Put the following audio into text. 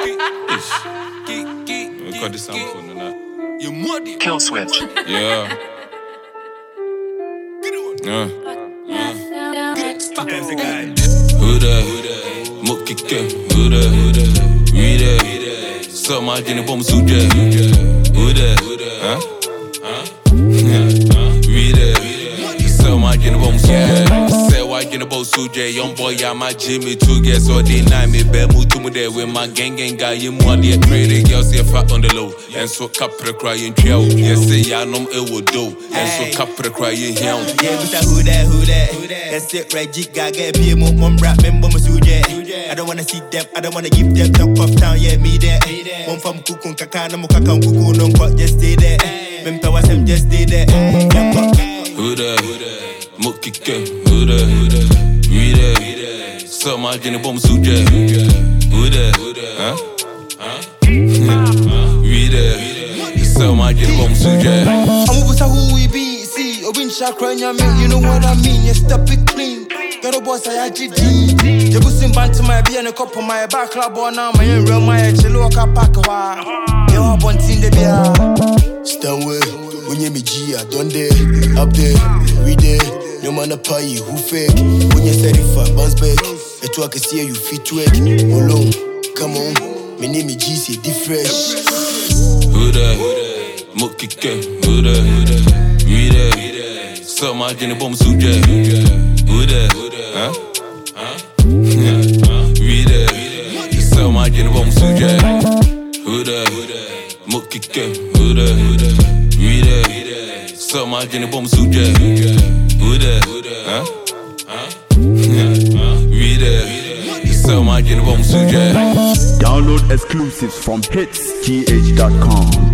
We got the sample and that. Kill switch. Yeah. Who that? Mook kicken. Who that? We that? Suck my gin and bomb suje. Who that? Huh? We that? Suck my gin and bomb suje. Say why gin and bomb suje. Young boy, yeah, my Jimmy two gets all day night. Me bad mood to me there with my gang guy. You more the trade. Girls say fat on the low. And so capre crying trail. Yes, say yeah, no it will do. And so capre crying here. Yeah, but who that? That's it, Reggie. Gaga, be a mum rap, member Masuja. I don't wanna see them, I don't wanna give them top off town, yeah, me there. One from Kukun Kakana, Mukakam Kuku, no got just stay there. Member was him, just stay there. Who that? Mook kicken. Who that? We that? Suck my gin and bomb suje. Who that? Huh? We that? Suck my gin and bomb suje. I'm over who we be. See, Obin Shakranya, you know what I mean. You stop it clean. Got a boss, I GD. You bussing band to my beer and a cup of my back club on now. My real my chilo pack. You have one thing, the beer. Stand way, when you me G, I done there. Up there, we there. No man a pie, who fake. When you 35, bounce back. I talk, I see you fit to it. Alone, come on. My name is G, say different. Who that? Mook kicken. Who that? We that? Suck my gin and bomb suje. Who that? Huh? We that? Suck my gin and bomb suje. Who that? Mook kicken. Who that? We that? Suck my gin and bomb suje. Who that? Huh? We that? Suck my gin and bomb suje. Download exclusives from hitsgh.com.